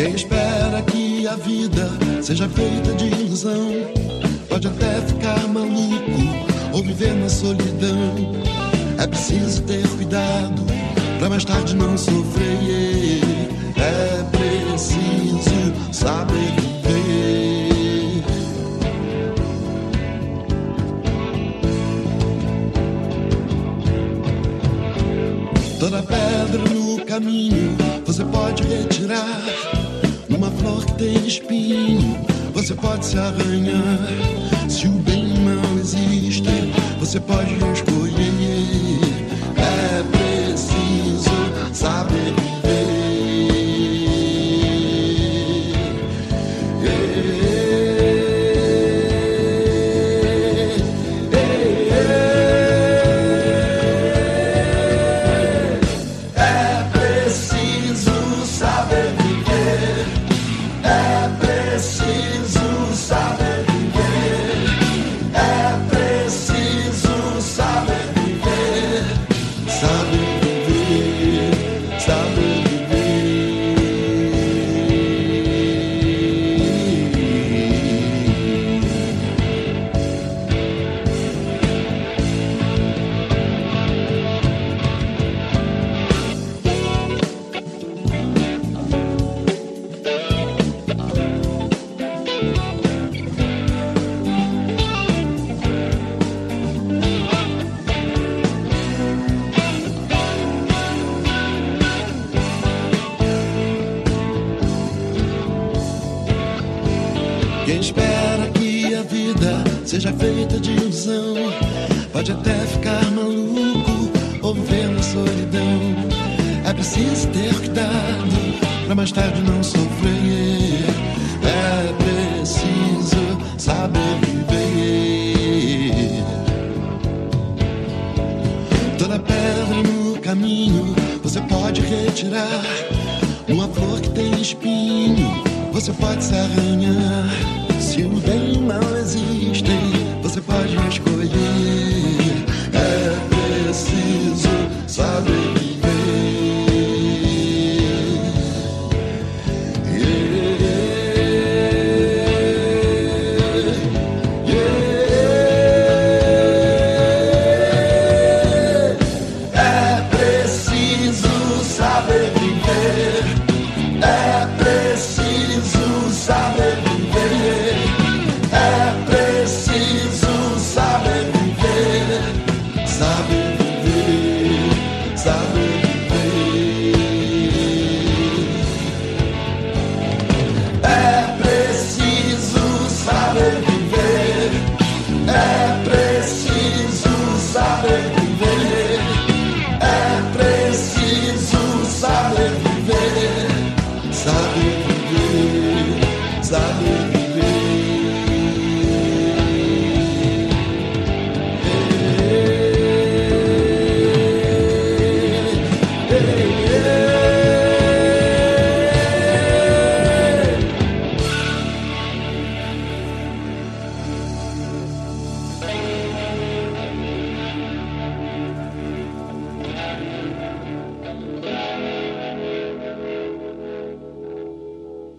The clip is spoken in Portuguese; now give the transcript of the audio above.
Quem espera que a vida seja feita de ilusão pode até ficar maluco ou viver na solidão. É preciso ter cuidado pra mais tarde não sofrer. É preciso saber viver. Toda pedra no caminho você pode retirar. Numa flor que tem espinho você pode se arranhar. Se o bem e o mal existem, você pode escolher. É preciso saber viver. É preciso saber viver. É preciso saber viver. É preciso saber viver. Saber viver, saber viver. Quem espera que a vida seja feita de ilusão pode até ficar maluco ou viver na solidão. É preciso ter cuidado pra mais tarde não sofrer. É preciso saber viver. Toda pedra no caminho você pode retirar. Uma flor que tem espinho você pode se arranhar. Se o bem e o mal existem, você pode escolher.